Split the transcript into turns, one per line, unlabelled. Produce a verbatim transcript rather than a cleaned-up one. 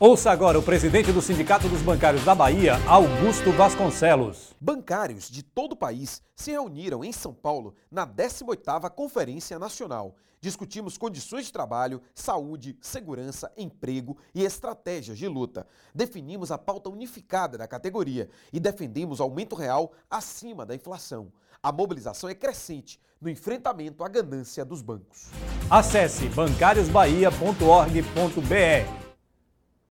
Ouça agora o presidente do Sindicato dos Bancários da Bahia, Augusto Vasconcelos.
Bancários de todo o país se reuniram em São Paulo na décima oitava Conferência Nacional. Discutimos condições de trabalho, saúde, segurança, emprego e estratégias de luta. Definimos a pauta unificada da categoria e defendemos aumento real acima da inflação. A mobilização é crescente no enfrentamento à ganância dos bancos.
Acesse bancários bahia ponto org ponto br